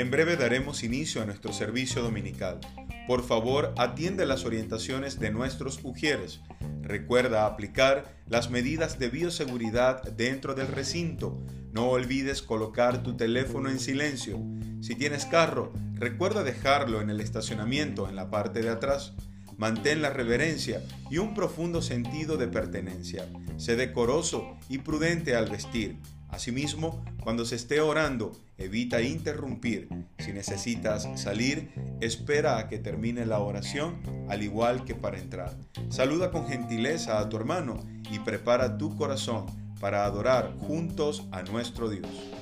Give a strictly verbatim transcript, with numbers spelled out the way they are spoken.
En breve daremos inicio a nuestro servicio dominical. Por favor, atiende las orientaciones de nuestros ujieres. Recuerda aplicar las medidas de bioseguridad dentro del recinto. No olvides colocar tu teléfono en silencio. Si tienes carro, recuerda dejarlo en el estacionamiento en la parte de atrás. Mantén la reverencia y un profundo sentido de pertenencia. Sé decoroso y prudente al vestir. Asimismo, cuando se esté orando, evita interrumpir. Si necesitas salir, espera a que termine la oración, al igual que para entrar. Saluda con gentileza a tu hermano y prepara tu corazón para adorar juntos a nuestro Dios.